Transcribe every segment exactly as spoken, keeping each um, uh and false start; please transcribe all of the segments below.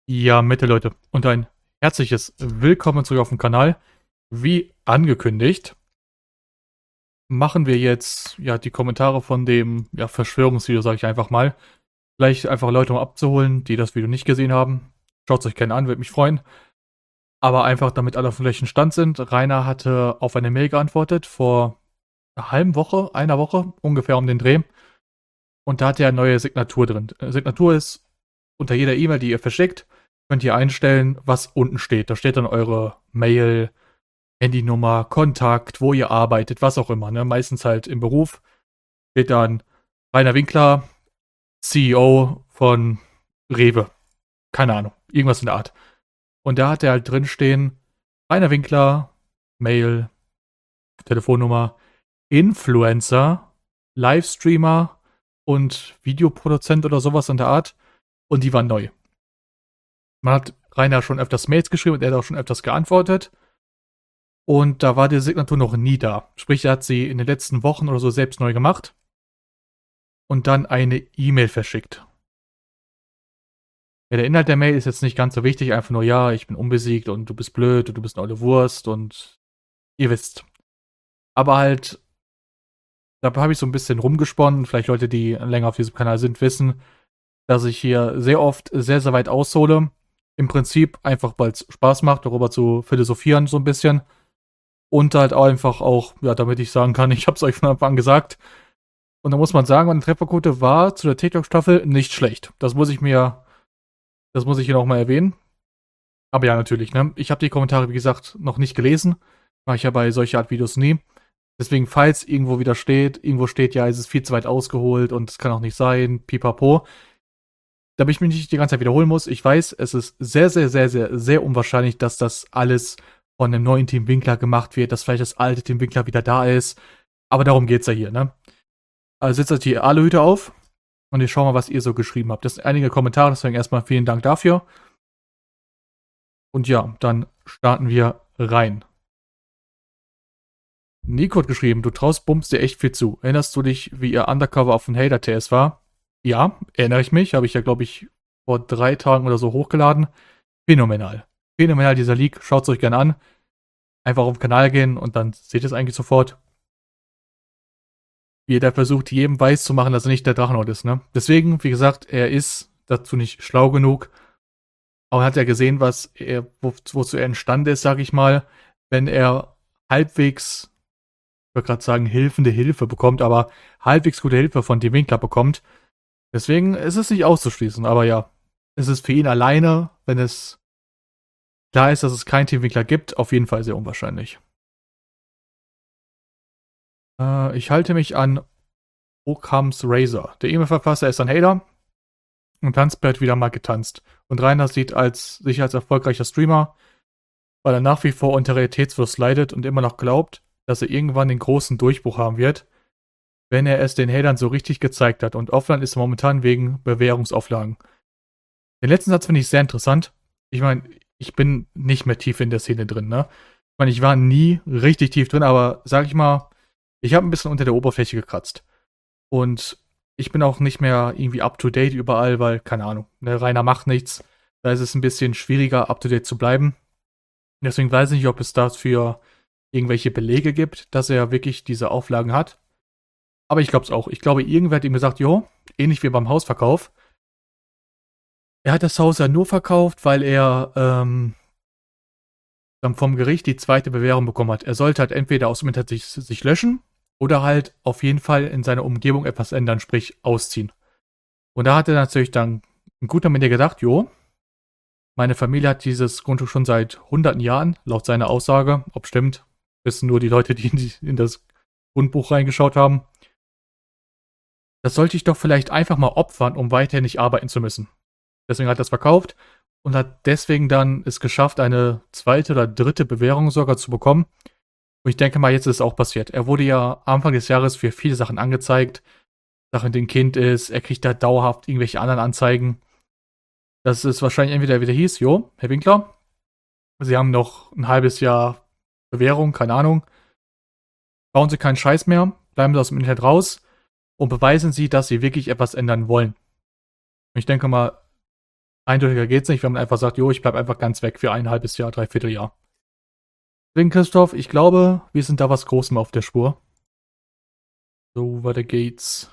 Ja, Mitte Leute und ein herzliches Willkommen zurück auf dem Kanal. Wie angekündigt, machen wir jetzt ja die Kommentare von dem ja, Verschwörungsvideo, sage ich einfach mal. Vielleicht einfach Leute, um abzuholen, die das Video nicht gesehen haben. Schaut es euch gerne an, würde mich freuen. Aber einfach, damit alle auf dem gleichen Stand sind. Rainer hatte auf eine Mail geantwortet vor einer halben Woche, einer Woche, ungefähr um den Dreh. Und da hat er eine neue Signatur drin. Signatur ist unter jeder E-Mail, die ihr verschickt, könnt ihr einstellen, was unten steht. Da steht dann eure Mail, Handynummer, Kontakt, wo ihr arbeitet, was auch immer. Ne? Meistens halt im Beruf. Steht dann Rainer Winkler, C E O von Rewe. Keine Ahnung, irgendwas in der Art. Und da hat er halt drin stehen, Rainer Winkler, Mail, Telefonnummer, Influencer, Livestreamer und Videoproduzent oder sowas in der Art. Und die waren neu. Man hat Rainer schon öfters Mails geschrieben und er hat auch schon öfters geantwortet. Und da war die Signatur noch nie da. Sprich, er hat sie in den letzten Wochen oder so selbst neu gemacht. Und dann eine E-Mail verschickt. Ja, der Inhalt der Mail ist jetzt nicht ganz so wichtig. Einfach nur, ja, ich bin unbesiegt und du bist blöd und du bist eine olle Wurst und ihr wisst. Aber halt, da habe ich so ein bisschen rumgesponnen. Vielleicht Leute, die länger auf diesem Kanal sind, wissen, dass ich hier sehr oft sehr, sehr weit aushole. Im Prinzip einfach, weil es Spaß macht, darüber zu philosophieren so ein bisschen. Und halt auch einfach auch, ja, damit ich sagen kann, ich hab's euch von Anfang an gesagt. Und da muss man sagen, meine Trefferquote war zu der TikTok-Staffel nicht schlecht. Das muss ich mir, das muss ich hier nochmal erwähnen. Aber ja, natürlich, ne? Ich habe die Kommentare, wie gesagt, noch nicht gelesen. Mache ich ja bei solcher Art Videos nie. Deswegen, falls irgendwo wieder steht, irgendwo steht, ja, es ist viel zu weit ausgeholt und es kann auch nicht sein, pipapo. Damit ich mich nicht die ganze Zeit wiederholen muss, ich weiß, es ist sehr, sehr, sehr, sehr, sehr unwahrscheinlich, dass das alles von einem neuen Team Winkler gemacht wird, dass vielleicht das alte Team Winkler wieder da ist. Aber darum geht's ja hier, ne? Also setzt euch hier alle Hüte auf und ich schau mal, was ihr so geschrieben habt. Das sind einige Kommentare, deswegen erstmal vielen Dank dafür. Und ja, dann starten wir rein. Nico hat geschrieben, du traust Bums dir echt viel zu. Erinnerst du dich, wie ihr Undercover auf den Hater-T S war? Ja, erinnere ich mich. Habe ich ja, glaube ich, vor drei Tagen oder so hochgeladen. Phänomenal. Phänomenal, dieser Leak. Schaut es euch gerne an. Einfach auf den Kanal gehen und dann seht ihr es eigentlich sofort. Wie er da versucht, jedem weiß zu machen, dass er nicht der Drachenlord ist, ne? Deswegen, wie gesagt, er ist dazu nicht schlau genug. Aber er hat ja gesehen, was er, wo, wozu er imstande ist, sag ich mal, wenn er halbwegs, ich würde gerade sagen, hilfende Hilfe bekommt, aber halbwegs gute Hilfe von dem Winkler bekommt. Deswegen ist es nicht auszuschließen, aber ja, es ist für ihn alleine, wenn es klar ist, dass es keinen Teamwinkler gibt, auf jeden Fall sehr unwahrscheinlich. Äh, ich halte mich an Occam's Razor. Der E-Mail-Verfasser ist ein Hater und Tanzbär hat wieder mal getanzt. Und Rainer sieht als, sich als erfolgreicher Streamer, weil er nach wie vor unter Realitätsverlust leidet und immer noch glaubt, dass er irgendwann den großen Durchbruch haben wird, wenn er es den Hatern so richtig gezeigt hat. Und offline ist er momentan wegen Bewährungsauflagen. Den letzten Satz finde ich sehr interessant. Ich meine, ich bin nicht mehr tief in der Szene drin, ne? Ich meine, ich war nie richtig tief drin, aber sag ich mal, ich habe ein bisschen unter der Oberfläche gekratzt. Und ich bin auch nicht mehr irgendwie up-to-date überall, weil, keine Ahnung, ne, Rainer macht nichts. Da ist es ein bisschen schwieriger, up-to-date zu bleiben. Deswegen weiß ich nicht, ob es dafür irgendwelche Belege gibt, dass er wirklich diese Auflagen hat. Aber ich glaube es auch. Ich glaube, irgendwer hat ihm gesagt, jo, ähnlich wie beim Hausverkauf. Er hat das Haus ja nur verkauft, weil er ähm, dann vom Gericht die zweite Bewährung bekommen hat. Er sollte halt entweder aus dem Internet sich, sich löschen oder halt auf jeden Fall in seiner Umgebung etwas ändern, sprich ausziehen. Und da hat er natürlich dann ein guter Mann gedacht, jo, meine Familie hat dieses Grundstück schon seit hunderten Jahren, laut seiner Aussage. Ob stimmt, wissen nur die Leute, die in, die in das Grundbuch reingeschaut haben. Das sollte ich doch vielleicht einfach mal opfern, um weiterhin nicht arbeiten zu müssen. Deswegen hat er es verkauft und hat deswegen dann es geschafft, eine zweite oder dritte Bewährung sogar zu bekommen. Und ich denke mal, jetzt ist es auch passiert. Er wurde ja Anfang des Jahres für viele Sachen angezeigt. Sachen, die ein Kind ist, er kriegt da dauerhaft irgendwelche anderen Anzeigen. Das ist wahrscheinlich entweder wieder hieß, jo, Herr Winkler, Sie haben noch ein halbes Jahr Bewährung, keine Ahnung. Bauen Sie keinen Scheiß mehr, bleiben Sie aus dem Internet raus und beweisen Sie, dass Sie wirklich etwas ändern wollen. Und ich denke mal, eindeutiger geht's nicht, wenn man einfach sagt, jo, ich bleib einfach ganz weg für ein halbes Jahr, dreiviertel Jahr. Deswegen, Christoph, ich glaube, wir sind da was Großem auf der Spur. So, weiter geht's.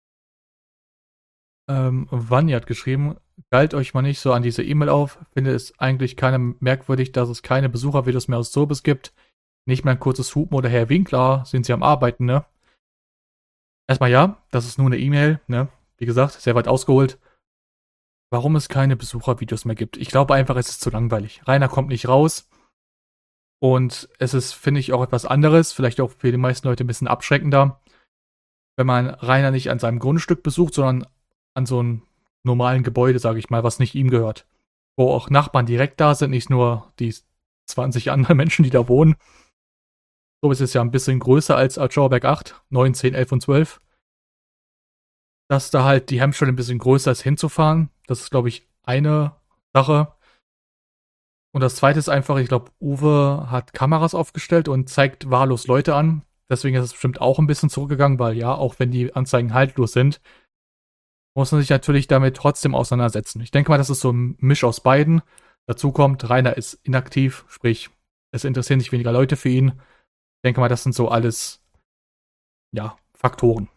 Ähm, Vanni hat geschrieben, galt euch mal nicht so an diese E-Mail auf, finde es eigentlich keinem merkwürdig, dass es keine Besuchervideos mehr aus Sobis gibt. Nicht mehr ein kurzes Hupen oder Herr Winkler, sind sie am Arbeiten, ne? Erstmal ja, das ist nur eine E-Mail, ne? Wie gesagt, sehr weit ausgeholt. Warum es keine Besuchervideos mehr gibt? Ich glaube einfach, es ist zu langweilig. Rainer kommt nicht raus. Und es ist, finde ich, auch etwas anderes, vielleicht auch für die meisten Leute ein bisschen abschreckender, wenn man Rainer nicht an seinem Grundstück besucht, sondern an so einem normalen Gebäude, sage ich mal, was nicht ihm gehört. Wo auch Nachbarn direkt da sind, nicht nur die zwanzig anderen Menschen, die da wohnen. So ist es ja ein bisschen größer als Schauerberg acht, neun, zehn, elf und zwölf. Dass da halt die Hemmschwelle ein bisschen größer ist, hinzufahren. Das ist, glaube ich, eine Sache. Und das zweite ist einfach, ich glaube, Uwe hat Kameras aufgestellt und zeigt wahllos Leute an. Deswegen ist es bestimmt auch ein bisschen zurückgegangen, weil ja, auch wenn die Anzeigen haltlos sind, muss man sich natürlich damit trotzdem auseinandersetzen. Ich denke mal, das ist so ein Misch aus beiden. Dazu kommt, Rainer ist inaktiv, sprich, es interessieren sich weniger Leute für ihn. Ich denke mal, das sind so alles, ja, Faktoren.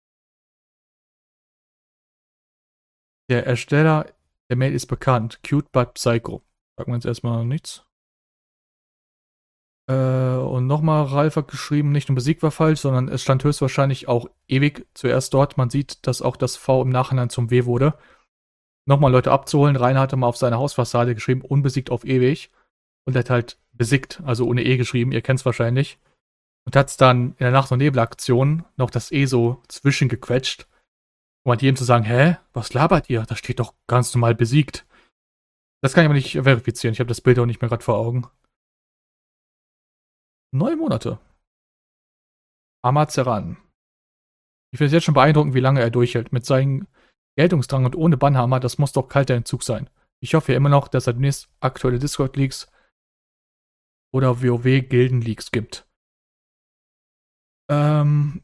Der Ersteller der Mail ist bekannt. Cute but Psycho. Sagen wir jetzt erstmal nichts. Äh, und nochmal, Ralf hat geschrieben, nicht nur Musik war falsch, sondern es stand höchstwahrscheinlich auch ewig zuerst dort. Man sieht, dass auch das V im Nachhinein zum W wurde. Nochmal Leute abzuholen. Rainer hatte mal auf seiner Hausfassade geschrieben, unbesiegt auf ewig. Und er hat halt besiegt, also ohne E geschrieben, ihr kennt es wahrscheinlich. Und hat es dann in der Nacht- und Nebelaktion noch das E so zwischengequetscht. Um halt jedem zu sagen, hä, was labert ihr? Da steht doch ganz normal besiegt. Das kann ich aber nicht verifizieren. Ich habe das Bild auch nicht mehr gerade vor Augen. Neun Monate. Amazeran. Ich finde es jetzt schon beeindruckend, wie lange er durchhält. Mit seinem Geltungsdrang und ohne Bannhammer, das muss doch kalter Entzug sein. Ich hoffe ja immer noch, dass er demnächst aktuelle Discord-Leaks oder WoW-Gilden-Leaks gibt. Ähm.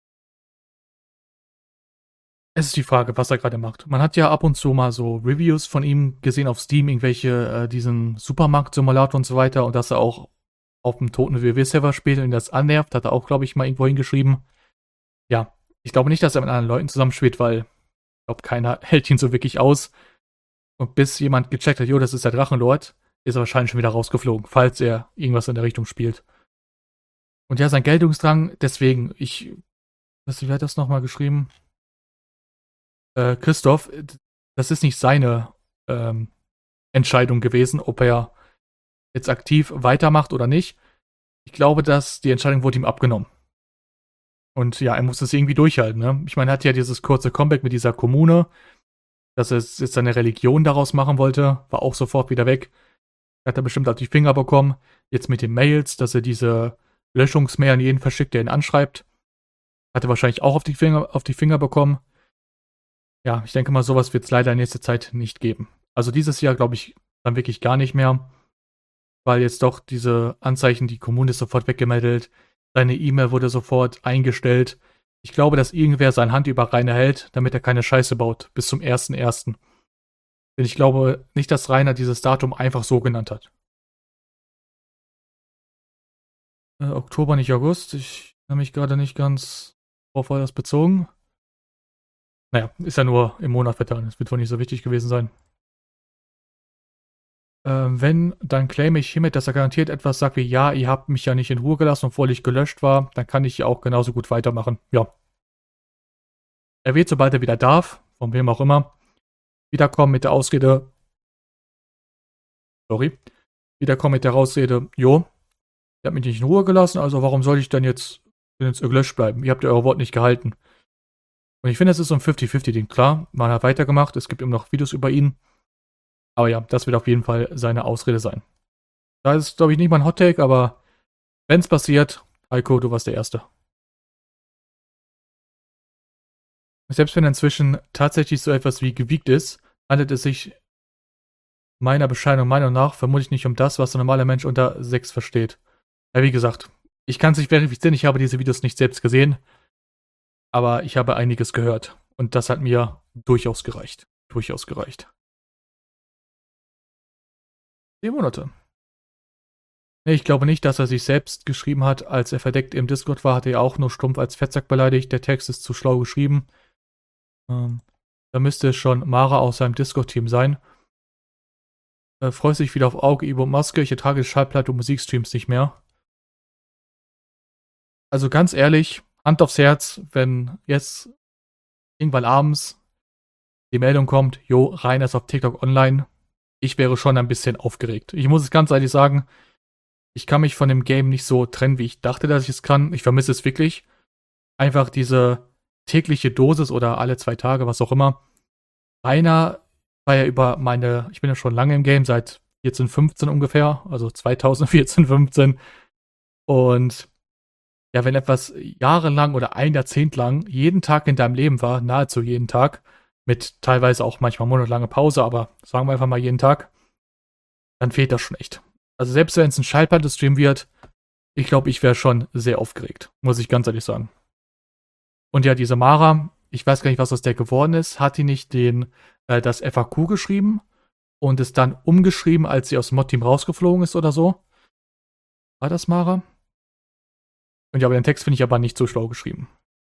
Es ist die Frage, was er gerade macht. Man hat ja ab und zu mal so Reviews von ihm gesehen auf Steam, irgendwelche, äh, diesen Supermarkt-Simulator und so weiter, und dass er auch auf dem toten WoW-Server spielt und das annervt, hat er auch, glaube ich, mal irgendwo hingeschrieben. Ja, ich glaube nicht, dass er mit anderen Leuten zusammenspielt, weil ich glaube, keiner hält ihn so wirklich aus. Und bis jemand gecheckt hat, jo, das ist der Drachenlord, ist er wahrscheinlich schon wieder rausgeflogen, falls er irgendwas in der Richtung spielt. Und ja, sein Geltungsdrang, deswegen, ich, was, wie hat das nochmal geschrieben? Äh, Christoph, das ist nicht seine ähm, Entscheidung gewesen, ob er jetzt aktiv weitermacht oder nicht. Ich glaube, dass die Entscheidung wurde ihm abgenommen. Und ja, er muss es irgendwie durchhalten. Ne? Ich meine, er hat ja dieses kurze Comeback mit dieser Kommune, dass er jetzt seine Religion daraus machen wollte, war auch sofort wieder weg. Hat er bestimmt auf die Finger bekommen. Jetzt mit den Mails, dass er diese Löschungsmail an jeden verschickt, der ihn anschreibt. Hat er wahrscheinlich auch auf die Finger, auf die Finger bekommen. Ja, ich denke mal, sowas wird es leider in nächster Zeit nicht geben. Also dieses Jahr glaube ich dann wirklich gar nicht mehr, weil jetzt doch diese Anzeichen, die Kommune ist sofort weggemeldet, seine E-Mail wurde sofort eingestellt. Ich glaube, dass irgendwer seine Hand über Rainer hält, damit er keine Scheiße baut, bis zum ersten ersten Denn ich glaube nicht, dass Rainer dieses Datum einfach so genannt hat. Äh, Oktober, nicht August. Ich habe mich gerade nicht ganz, worauf war das bezogen? Naja, ist ja nur im Monat vertan. Das wird wohl nicht so wichtig gewesen sein. Ähm, wenn, dann claime ich hiermit, dass er garantiert etwas sagt wie, ja, ihr habt mich ja nicht in Ruhe gelassen, obwohl ich gelöscht war, dann kann ich ja auch genauso gut weitermachen. Ja. Er wird, sobald er wieder darf, von wem auch immer, wiederkommen mit der Ausrede, sorry, wiederkommen mit der Ausrede, jo, ihr habt mich nicht in Ruhe gelassen, also warum soll ich dann jetzt, jetzt gelöscht bleiben? Ihr habt ja euer Wort nicht gehalten. Und ich finde, es ist so ein fünfzig fünfzig-Ding. Klar, man hat weitergemacht, es gibt immer noch Videos über ihn. Aber ja, das wird auf jeden Fall seine Ausrede sein. Da ist, glaube ich, nicht mal ein Hot-Take, aber wenn es passiert, Heiko, du warst der Erste. Selbst wenn er inzwischen tatsächlich so etwas wie gewiegt ist, handelt es sich meiner bescheidenen Meinung nach vermutlich nicht um das, was ein normaler Mensch unter sechs versteht. Ja, wie gesagt, ich kann es nicht verifizieren, ich habe diese Videos nicht selbst gesehen, aber ich habe einiges gehört. Und das hat mir durchaus gereicht. Durchaus gereicht. Zehn Monate. Nee, ich glaube nicht, dass er sich selbst geschrieben hat. Als er verdeckt im Discord war, hat er auch nur stumpf als Fettsack beleidigt. Der Text ist zu schlau geschrieben. Ähm, da müsste es schon Mara aus seinem Discord-Team sein. Äh, freut sich wieder auf Auge, Ibo und Maske. Ich ertrage Schallplatte und Musikstreams nicht mehr. Also ganz ehrlich, Hand aufs Herz, wenn jetzt irgendwann abends die Meldung kommt, jo, Rainer ist auf TikTok online, ich wäre schon ein bisschen aufgeregt. Ich muss es ganz ehrlich sagen, ich kann mich von dem Game nicht so trennen, wie ich dachte, dass ich es kann. Ich vermisse es wirklich. Einfach diese tägliche Dosis oder alle zwei Tage, was auch immer. Rainer war ja über meine, ich bin ja schon lange im Game, seit vierzehn, fünfzehn ungefähr, also zweitausendvierzehn, fünfzehn. Und ja, wenn etwas jahrelang oder ein Jahrzehnt lang jeden Tag in deinem Leben war, nahezu jeden Tag, mit teilweise auch manchmal monatelange Pause, aber sagen wir einfach mal jeden Tag, dann fehlt das schon echt. Also selbst wenn es ein Schallplatte-Stream wird, ich glaube, ich wäre schon sehr aufgeregt, muss ich ganz ehrlich sagen. Und ja, diese Mara, ich weiß gar nicht, was aus der geworden ist, hat die nicht den, äh, das F A Q geschrieben und es dann umgeschrieben, als sie aus dem Mod-Team rausgeflogen ist oder so? War das Mara? Und ja, aber den Text finde ich aber nicht so schlau geschrieben.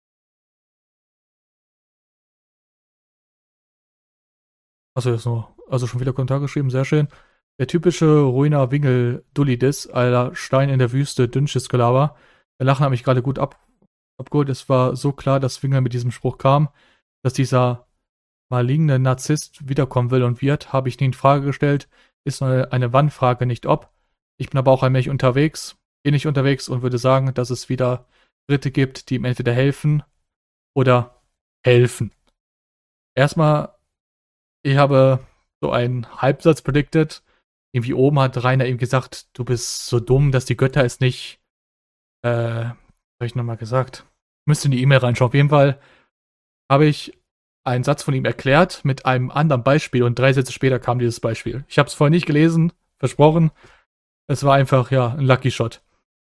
Achso, jetzt nur, also schon wieder Kommentar geschrieben, sehr schön. Der typische Ruiner Wingel Dullidis, aller Stein in der Wüste, dünnsches Gelaber. Der Lachen hat mich gerade gut ab, abgeholt. Es war so klar, dass Wingel mit diesem Spruch kam, dass dieser maligne Narzisst wiederkommen will und wird, habe ich nie in Frage gestellt. Ist nur eine, eine Wann-Frage, nicht ob. Ich bin aber auch allmählich unterwegs, ähnlich unterwegs und würde sagen, dass es wieder Dritte gibt, die ihm entweder helfen oder helfen. Erstmal, ich habe so einen Halbsatz predicted. Irgendwie oben hat Rainer ihm gesagt, du bist so dumm, dass die Götter es nicht, äh, was habe ich nochmal gesagt? Müsste in die E-Mail reinschauen. Auf jeden Fall habe ich einen Satz von ihm erklärt mit einem anderen Beispiel und drei Sätze später kam dieses Beispiel. Ich habe es vorher nicht gelesen, versprochen. Es war einfach, ja, ein Lucky Shot.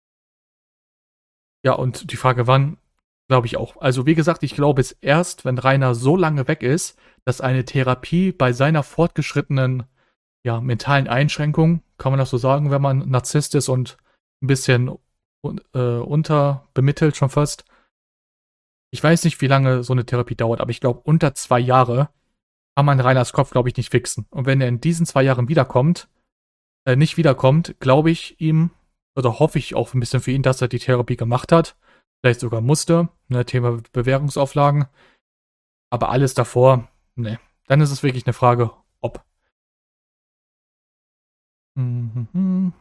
Ja, und die Frage wann, glaube ich auch. Also wie gesagt, ich glaube es erst, wenn Rainer so lange weg ist, dass eine Therapie bei seiner fortgeschrittenen, ja, mentalen Einschränkung, kann man das so sagen, wenn man Narzisst ist und ein bisschen äh, unterbemittelt schon fast. Ich weiß nicht, wie lange so eine Therapie dauert, aber ich glaube, unter zwei Jahre kann man Rainers Kopf, glaube ich, nicht fixen. Und wenn er in diesen zwei Jahren wiederkommt, äh, nicht wiederkommt, glaube ich ihm, oder hoffe ich auch ein bisschen für ihn, dass er die Therapie gemacht hat. Vielleicht sogar musste, ne, Thema Bewährungsauflagen. Aber alles davor, ne. Dann ist es wirklich eine Frage, ob. Mhm.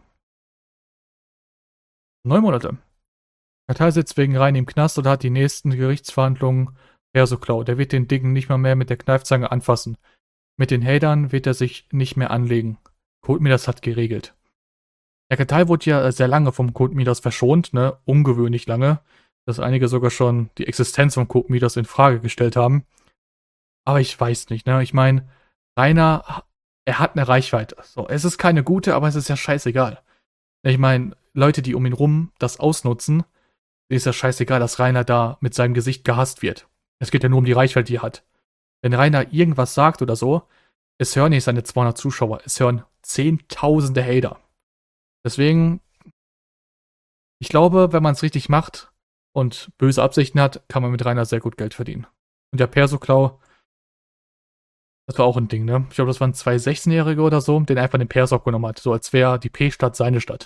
Neun Monate. Kartei sitzt wegen Rein im Knast oder hat die nächsten Gerichtsverhandlungen Persoklau. Der wird den Dicken nicht mal mehr mit der Kneifzange anfassen. Mit den Hatern wird er sich nicht mehr anlegen. Code Midas hat geregelt. Der Kartei wurde ja sehr lange vom Code Midas verschont, ne? Ungewöhnlich lange. Dass einige sogar schon die Existenz von Code Midas in Frage gestellt haben. Aber ich weiß nicht, ne? Ich meine, Rainer, er hat eine Reichweite. So, es ist keine gute, aber es ist ja scheißegal. Ich meine, Leute, die um ihn rum das ausnutzen, ist ja scheißegal, dass Rainer da mit seinem Gesicht gehasst wird. Es geht ja nur um die Reichweite, die er hat. Wenn Rainer irgendwas sagt oder so, es hören nicht seine zweihundert Zuschauer, es hören zehntausende Hater. Deswegen, ich glaube, wenn man es richtig macht und böse Absichten hat, kann man mit Rainer sehr gut Geld verdienen. Und der Persoklau, das war auch ein Ding, ne? Ich glaube, das waren zwei sechzehnjährige oder so, den einfach den Persok genommen hat, so als wäre die P-Stadt seine Stadt.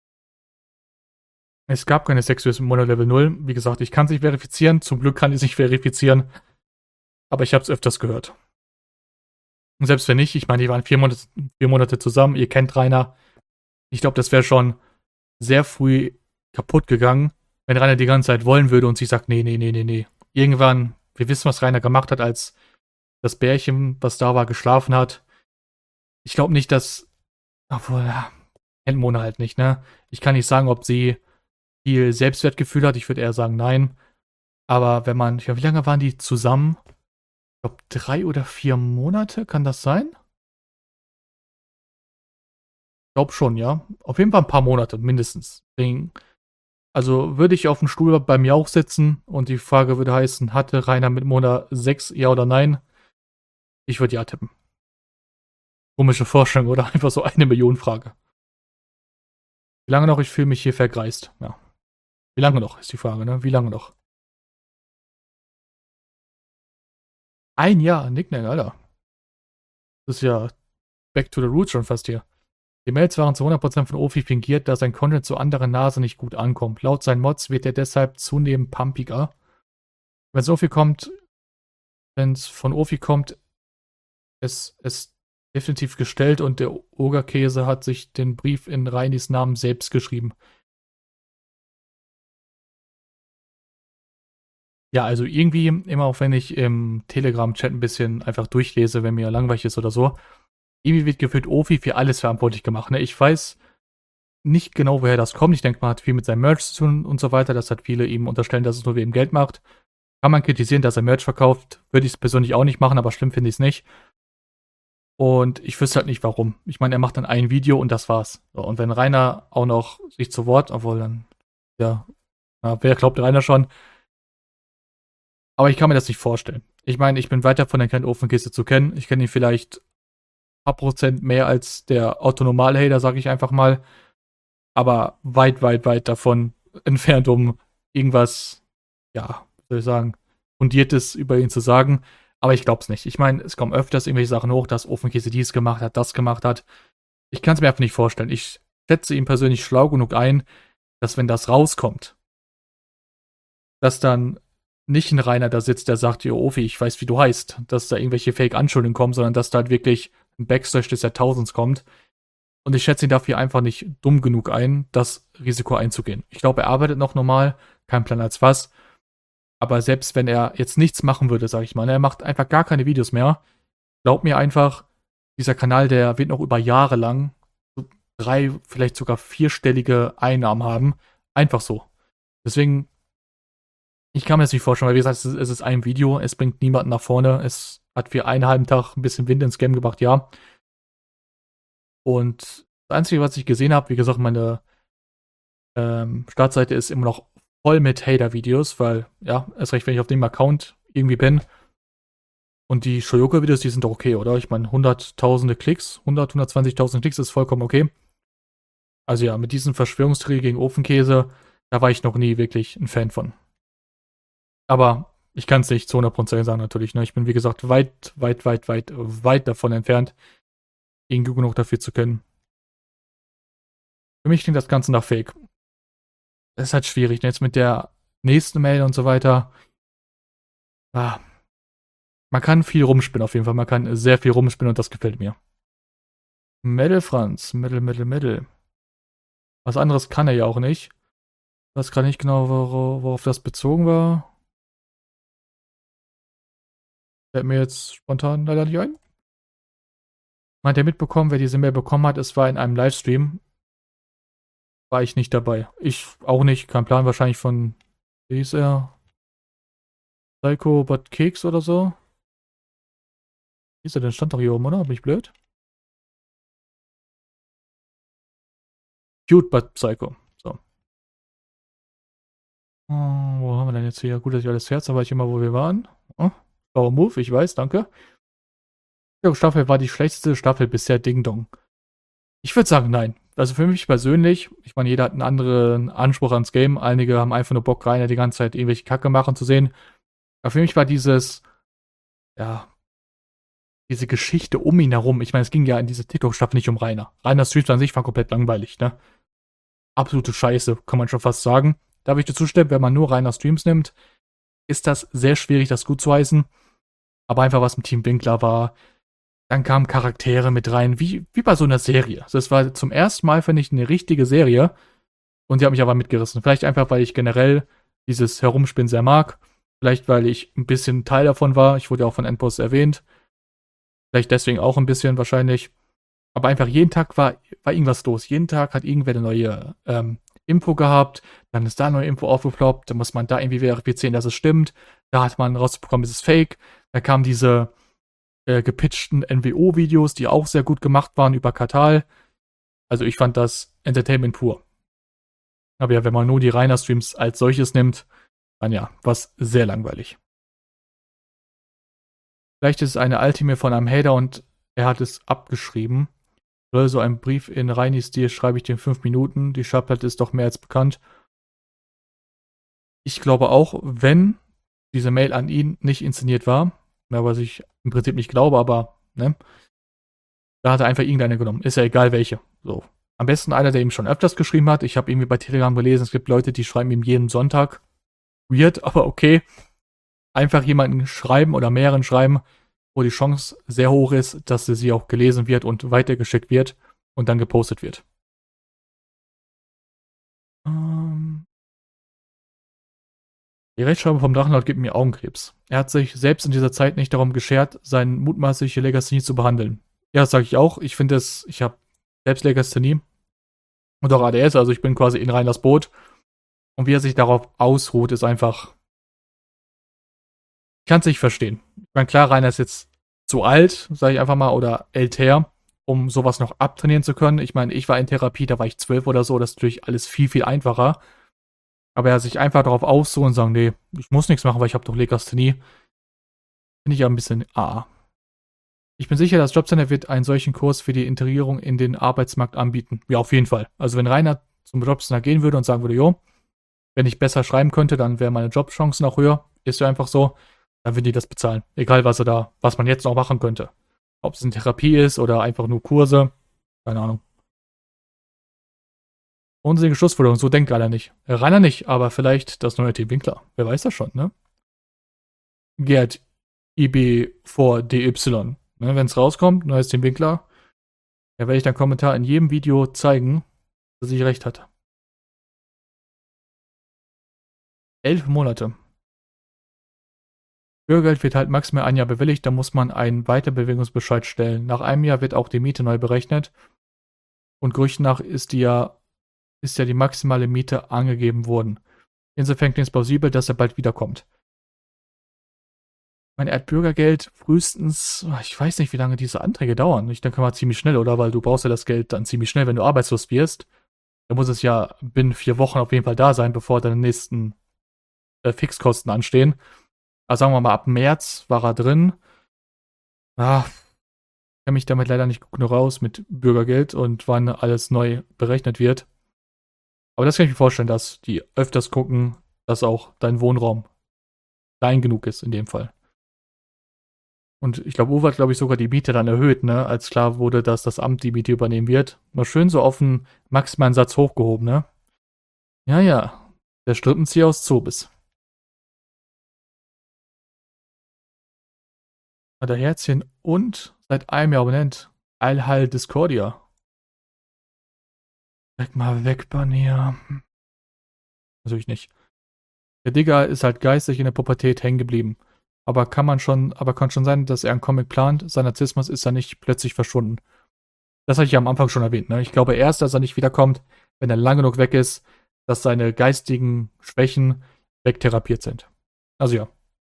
Es gab keine Sexuals im Monat Level null. Wie gesagt, ich kann es nicht verifizieren. Zum Glück kann ich es nicht verifizieren. Aber ich habe es öfters gehört. Und selbst wenn nicht, ich meine, die waren vier Monate, vier Monate zusammen. Ihr kennt Rainer. Ich glaube, das wäre schon sehr früh kaputt gegangen, wenn Rainer die ganze Zeit wollen würde und sie sagt, nee, nee, nee, nee, nee. Irgendwann, wir wissen, was Rainer gemacht hat, als das Bärchen, was da war, geschlafen hat. Ich glaube nicht, dass, obwohl, ja, kennt Mona halt nicht, ne? Ich kann nicht sagen, ob sie viel Selbstwertgefühl hat. Ich würde eher sagen, nein. Aber wenn man, ja, wie lange waren die zusammen? Ich glaube, drei oder vier Monate, kann das sein? Ich glaube schon, ja. Auf jeden Fall ein paar Monate, mindestens. Also würde ich auf dem Stuhl bei mir auch sitzen und die Frage würde heißen, hatte Rainer mit Mona Sex, ja oder nein? Ich würde ja tippen. Komische Vorstellung oder einfach so eine Million Frage. Wie lange noch? Ich fühle mich hier vergreist. Ja. Wie lange noch, ist die Frage, ne? Wie lange noch? Ein Jahr, Nickname, Alter. Das ist ja back to the roots schon fast hier. Die Mails waren zu hundert Prozent von Ofi fingiert, da sein Content zu anderen Nase nicht gut ankommt. Laut seinen Mods wird er deshalb zunehmend pumpiger. Wenn es Ofi kommt, wenn es von Ofi kommt, es ist definitiv gestellt und der Ogerkäse hat sich den Brief in Reinis Namen selbst geschrieben. Ja, also irgendwie, immer auch wenn ich im Telegram-Chat ein bisschen einfach durchlese, wenn mir langweilig ist oder so, irgendwie wird gefühlt Ofi für alles verantwortlich gemacht. Ne? Ich weiß nicht genau, woher das kommt. Ich denke, man hat viel mit seinem Merch zu tun und so weiter. Das hat viele ihm unterstellen, dass es nur wegen Geld macht. Kann man kritisieren, dass er Merch verkauft. Würde ich es persönlich auch nicht machen, aber schlimm finde ich es nicht. Und ich wüsste halt nicht, warum. Ich meine, er macht dann ein Video und das war's. So, und wenn Rainer auch noch sich zu Wort, obwohl dann, ja, ja, wer glaubt Rainer schon? Aber ich kann mir das nicht vorstellen. Ich meine, ich bin weit davon entfernt, Ofenkiste zu kennen. Ich kenne ihn vielleicht ein paar Prozent mehr als der Autonormal-Hater, sage ich einfach mal. Aber weit, weit, weit davon entfernt, um irgendwas, ja, soll ich sagen, Fundiertes über ihn zu sagen. Aber ich glaube es nicht. Ich meine, es kommen öfters irgendwelche Sachen hoch, dass Ofenkäse dies gemacht hat, das gemacht hat. Ich kann es mir einfach nicht vorstellen. Ich schätze ihn persönlich schlau genug ein, dass wenn das rauskommt, dass dann nicht ein Rainer da sitzt, der sagt, jo, Ofi, ich weiß, wie du heißt, dass da irgendwelche Fake-Anschuldigungen kommen, sondern dass da halt wirklich ein Backslash des Jahrtausends kommt. Und ich schätze ihn dafür einfach nicht dumm genug ein, das Risiko einzugehen. Ich glaube, er arbeitet noch normal, kein Plan als was. Aber selbst wenn er jetzt nichts machen würde, sag ich mal, er macht einfach gar keine Videos mehr, glaub mir einfach, dieser Kanal, der wird noch über Jahre lang so drei, vielleicht sogar vierstellige Einnahmen haben. Einfach so. Deswegen, ich kann mir das nicht vorstellen, weil wie gesagt, es ist, es ist ein Video, es bringt niemanden nach vorne, es hat für einen halben Tag ein bisschen Wind ins Game gebracht, ja. Und das Einzige, was ich gesehen habe, wie gesagt, meine ähm, Startseite ist immer noch voll mit Hater-Videos, weil, ja, erst recht, wenn ich auf dem Account irgendwie bin. Und die Shoyoka-Videos, die sind doch okay, oder? Ich meine, hunderttausende Klicks, hundert, hundertzwanzigtausend Klicks ist vollkommen okay. Also ja, mit diesen Verschwörungstheorien gegen Ofenkäse, da war ich noch nie wirklich ein Fan von. Aber ich kann es nicht zu hundert Prozent sagen, natürlich. Ne? Ich bin, wie gesagt, weit, weit, weit, weit, weit davon entfernt, ihn gut genug dafür zu kennen. Für mich klingt das Ganze nach Fake. Das ist halt schwierig. Ne? Jetzt mit der nächsten Mail und so weiter. Ah, man kann viel rumspinnen auf jeden Fall. Man kann sehr viel rumspinnen und das gefällt mir. Metal Franz. Metal, Metal, Metal. Was anderes kann er ja auch nicht. Ich weiß gerade nicht genau, wor worauf das bezogen war. Fällt mir jetzt spontan leider nicht ein. Meint er mitbekommen, wer diese Mail bekommen hat? Es war in einem Livestream. War ich nicht dabei. Ich auch nicht. Kein Plan. Wahrscheinlich von, wie hieß er? Psycho But Keks oder so. Wie ist er denn? Stand doch hier oben, oder? Bin ich blöd? Cute But Psycho. So. Oh, wo haben wir denn jetzt hier? Gut, dass ich alles Herz, da weiß ich immer, wo wir waren. Oh, blauer Move, ich weiß, danke. Die Staffel war die schlechteste Staffel bisher, Ding Dong. Ich würde sagen, nein. Also für mich persönlich, ich meine, jeder hat einen anderen Anspruch ans Game. Einige haben einfach nur Bock, Rainer die ganze Zeit irgendwelche Kacke machen zu sehen. Aber für mich war dieses, ja, diese Geschichte um ihn herum. Ich meine, es ging ja in dieser TikTok-Staffel nicht um Rainer. Rainer Streams an sich war komplett langweilig, ne? Absolute Scheiße, kann man schon fast sagen. Darf ich dir zustimmen, wenn man nur Rainer Streams nimmt, ist das sehr schwierig, das gut zu heißen. Aber einfach was mit Team Winkler war. Dann kamen Charaktere mit rein, wie, wie bei so einer Serie. Das war zum ersten Mal, finde ich, eine richtige Serie. Und die hat mich aber mitgerissen. Vielleicht einfach, weil ich generell dieses Herumspinnen sehr mag. Vielleicht, weil ich ein bisschen Teil davon war. Ich wurde ja auch von Endboss erwähnt. Vielleicht deswegen auch ein bisschen wahrscheinlich. Aber einfach jeden Tag war, war irgendwas los. Jeden Tag hat irgendwer eine neue ähm, Info gehabt. Dann ist da eine neue Info aufgeploppt. Dann muss man da irgendwie verifizieren, dass es stimmt. Da hat man rausbekommen, es ist fake. Da kamen diese äh, gepitchten N W O-Videos, die auch sehr gut gemacht waren über Katal. Also ich fand das Entertainment pur. Aber ja, wenn man nur die Rainer-Streams als solches nimmt, dann ja, was sehr langweilig. Vielleicht ist es eine Ultimate von einem Hater und er hat es abgeschrieben. Oder so einen Brief in Reini-Stil schreibe ich dir in fünf Minuten. Die Schallplatte ist doch mehr als bekannt. Ich glaube auch, wenn diese Mail an ihn nicht inszeniert war, ja, was ich im Prinzip nicht glaube, aber, ne, da hat er einfach irgendeine genommen. Ist ja egal welche. So. Am besten einer, der ihm schon öfters geschrieben hat. Ich habe irgendwie bei Telegram gelesen, es gibt Leute, die schreiben ihm jeden Sonntag. Weird, aber okay. Einfach jemanden schreiben oder mehreren schreiben, wo die Chance sehr hoch ist, dass sie auch gelesen wird und weitergeschickt wird und dann gepostet wird. Ähm Die Rechtschreibung vom Drachenlord gibt mir Augenkrebs. Er hat sich selbst in dieser Zeit nicht darum geschert, seine mutmaßliche Legasthenie zu behandeln. Ja, das sage ich auch. Ich finde es, ich habe selbst Legasthenie und auch A D S, also ich bin quasi in rein das Boot. Und wie er sich darauf ausruht, ist einfach. Ich kann es nicht verstehen. Ich meine, klar, Rainer ist jetzt zu alt, sage ich einfach mal, oder älter, um sowas noch abtrainieren zu können. Ich meine, ich war in Therapie, da war ich zwölf oder so, das ist natürlich alles viel, viel einfacher. Aber er sich einfach darauf ausruhen und sagen, nee, ich muss nichts machen, weil ich habe doch Legasthenie, finde ich ja ein bisschen ah. Ich bin sicher, das Jobcenter wird einen solchen Kurs für die Integrierung in den Arbeitsmarkt anbieten. Ja, auf jeden Fall. Also wenn Rainer zum Jobcenter gehen würde und sagen würde, jo, wenn ich besser schreiben könnte, dann wären meine Jobchancen auch höher. Ist ja einfach so. Dann würden die das bezahlen. Egal, was er da, was man jetzt noch machen könnte. Ob es eine Therapie ist oder einfach nur Kurse. Keine Ahnung. Unsinnige Schlussfolgerung, so denkt Rainer nicht. Rainer nicht, aber vielleicht das neue Team Winkler. Wer weiß das schon, ne? Gerd I B vier D Y. Ne, wenn es rauskommt, neues Team Winkler, ja, werde ich dann Kommentar in jedem Video zeigen, dass ich recht hatte. Elf Monate. Bürgergeld wird halt maximal ein Jahr bewilligt, da muss man einen Weiterbewegungsbescheid stellen. Nach einem Jahr wird auch die Miete neu berechnet. Und Gerüchten nach ist die ja, ist ja die maximale Miete angegeben worden. Insofern klingt es plausibel, dass er bald wiederkommt. Mein Erdbürgergeld frühestens, ich weiß nicht, wie lange diese Anträge dauern. Ich denke mal ziemlich schnell, oder? Weil du brauchst ja das Geld dann ziemlich schnell, wenn du arbeitslos wirst. Da muss es ja binnen vier Wochen auf jeden Fall da sein, bevor deine nächsten äh, Fixkosten anstehen. Also sagen wir mal, ab März war er drin. Ah, ich kenne mich damit leider nicht gut raus mit Bürgergeld und wann alles neu berechnet wird. Aber das kann ich mir vorstellen, dass die öfters gucken, dass auch dein Wohnraum klein genug ist in dem Fall. Und ich glaube, Uwe hat, glaube ich, sogar die Miete dann erhöht, ne, als klar wurde, dass das Amt die Miete übernehmen wird. Mal schön so auf den maximalen Satz hochgehoben, ne? Ja, ja. Der Strippenzieher aus Zobis. Hat er Herzchen und seit einem Jahr Abonnent. Eilhall Discordia. Weg mal weg, Banier. Natürlich nicht. Der Digger ist halt geistig in der Pubertät hängen geblieben. Aber kann man schon, aber kann schon sein, dass er einen Comic plant. Sein Narzissmus ist ja nicht plötzlich verschwunden. Das hatte ich ja am Anfang schon erwähnt, ne? Ich glaube erst, dass er nicht wiederkommt, wenn er lang genug weg ist, dass seine geistigen Schwächen wegtherapiert sind. Also ja.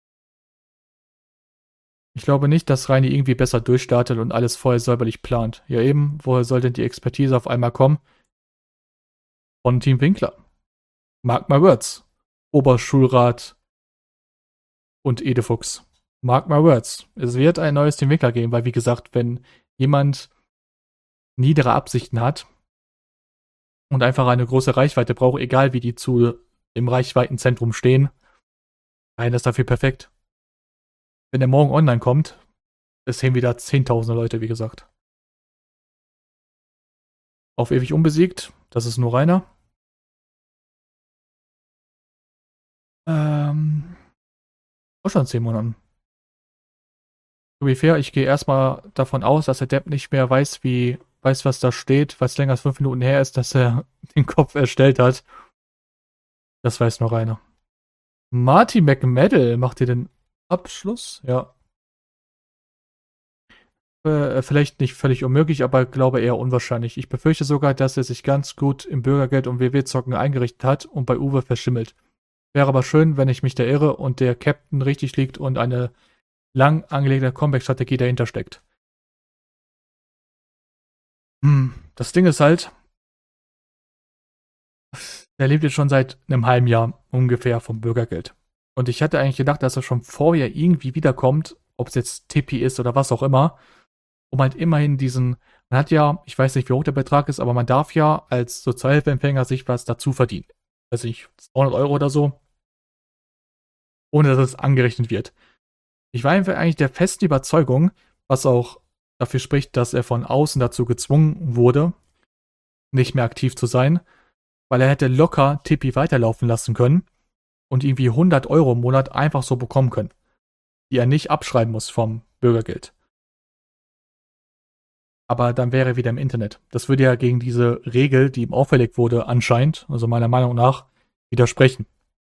Ich glaube nicht, dass Reini irgendwie besser durchstartet und alles vorher säuberlich plant. Ja eben, woher soll denn die Expertise auf einmal kommen? Von Team Winkler. Mark my words. Oberschulrat und Edefuchs. Mark my words. Es wird ein neues Team Winkler geben, weil wie gesagt, wenn jemand niedere Absichten hat und einfach eine große Reichweite braucht, egal wie die zu dem Reichweitenzentrum stehen, nein, das ist dafür perfekt. Wenn der morgen online kommt, es sehen wieder zehntausende Leute, wie gesagt. Auf ewig unbesiegt, das ist nur Rainer. Ähm, auch schon zehn Monaten. To be fair, ich gehe erstmal davon aus, dass der Depp nicht mehr weiß, wie, weiß, was da steht, weil es länger als fünf Minuten her ist, dass er den Kopf erstellt hat. Das weiß nur Rainer. Marty McMeddle macht dir den Abschluss? Ja. Äh, vielleicht nicht völlig unmöglich, aber glaube eher unwahrscheinlich. Ich befürchte sogar, dass er sich ganz gut im Bürgergeld und W W-Zocken eingerichtet hat und bei Uwe verschimmelt. Wäre aber schön, wenn ich mich da irre und der Captain richtig liegt und eine lang angelegte Comeback-Strategie dahinter steckt. Hm, das Ding ist halt, der lebt jetzt schon seit einem halben Jahr ungefähr vom Bürgergeld. Und ich hatte eigentlich gedacht, dass er schon vorher irgendwie wiederkommt, ob es jetzt Tippi ist oder was auch immer. um halt immerhin diesen, man hat ja, ich weiß nicht, wie hoch der Betrag ist, aber man darf ja als Sozialhilfeempfänger sich was dazu verdienen. Weiß nicht, zweihundert Euro oder so, ohne dass es angerechnet wird. Ich war einfach eigentlich der festen Überzeugung, was auch dafür spricht, dass er von außen dazu gezwungen wurde, nicht mehr aktiv zu sein, weil er hätte locker Tippi weiterlaufen lassen können und irgendwie hundert Euro im Monat einfach so bekommen können, die er nicht abschreiben muss vom Bürgergeld. Aber dann wäre er wieder im Internet. Das würde ja gegen diese Regel, die ihm auferlegt wurde, anscheinend, also meiner Meinung nach, widersprechen.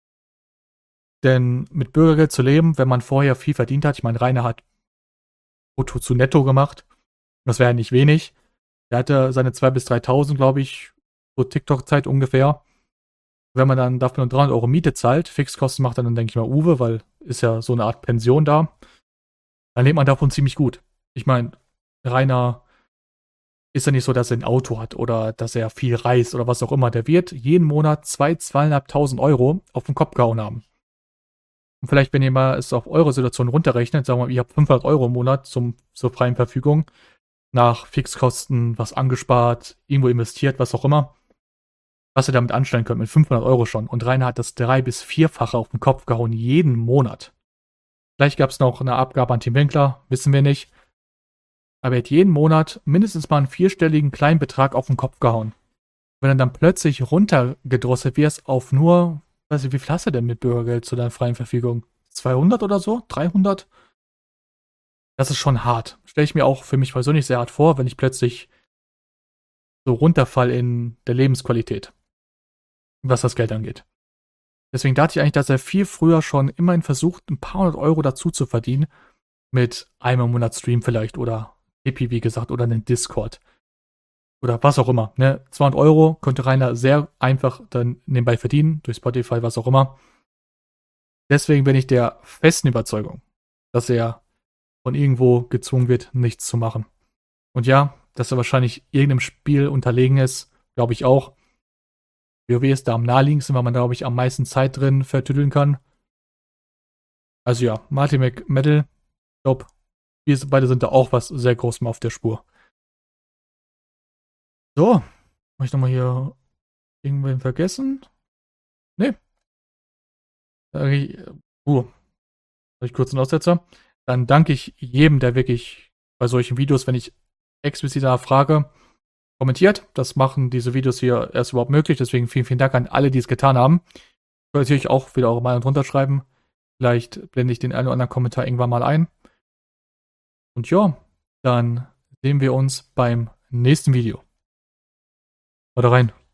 Denn mit Bürgergeld zu leben, wenn man vorher viel verdient hat, ich meine, Rainer hat brutto zu netto gemacht, das wäre ja nicht wenig. Er hatte seine zweitausend bis dreitausend, glaube ich, so TikTok-Zeit ungefähr. Wenn man dann dafür nur dreihundert Euro Miete zahlt, Fixkosten macht dann, denke ich mal, Uwe, weil ist ja so eine Art Pension da, dann lebt man davon ziemlich gut. Ich meine, Rainer ist ja nicht so, dass er ein Auto hat oder dass er viel reist oder was auch immer. Der wird jeden Monat zwei, zweieinhalbtausend Euro auf den Kopf gehauen haben. Und vielleicht, wenn ihr mal es auf eure Situation runterrechnet, sagen wir mal, ihr habt fünfhundert Euro im Monat zum, zur freien Verfügung, nach Fixkosten was angespart, irgendwo investiert, was auch immer, was ihr damit anstellen könnt, mit fünfhundert Euro schon. Und Rainer hat das drei- bis vierfache auf den Kopf gehauen, jeden Monat. Vielleicht gab es noch eine Abgabe an Tim Winkler, wissen wir nicht. Aber er hat jeden Monat mindestens mal einen vierstelligen kleinen Betrag auf den Kopf gehauen. Wenn er dann plötzlich runtergedrosselt wird auf nur, weiß ich, wie viel hast du denn mit Bürgergeld zu deiner freien Verfügung? zweihundert oder so? dreihundert? Das ist schon hart. Stelle ich mir auch für mich persönlich sehr hart vor, wenn ich plötzlich so runterfall in der Lebensqualität, was das Geld angeht. Deswegen dachte ich eigentlich, dass er viel früher schon immerhin versucht, ein paar hundert Euro dazu zu verdienen, mit einem Monat Stream vielleicht oder Tippi, wie gesagt, oder einen Discord. Oder was auch immer. Ne? zweihundert Euro könnte Rainer sehr einfach dann nebenbei verdienen, durch Spotify, was auch immer. Deswegen bin ich der festen Überzeugung, dass er von irgendwo gezwungen wird, nichts zu machen. Und ja, dass er wahrscheinlich irgendeinem Spiel unterlegen ist, glaube ich auch. WoW ist da am naheliegendsten, weil man da, glaube ich, am meisten Zeit drin vertüdeln kann. Also ja, Martin McMetal, ich glaube, wir beide sind da auch was sehr Großem auf der Spur. So, mach ich nochmal hier irgendwen vergessen? Nee. Uh, habe ich kurz einen Aussetzer. Dann danke ich jedem, der wirklich bei solchen Videos, wenn ich explizit danach frage, kommentiert. Das machen diese Videos hier erst überhaupt möglich. Deswegen vielen, vielen Dank an alle, die es getan haben. Ich würde natürlich auch wieder eure Meinung drunter schreiben. Vielleicht blende ich den einen oder anderen Kommentar irgendwann mal ein. Und ja, dann sehen wir uns beim nächsten Video. Haut rein.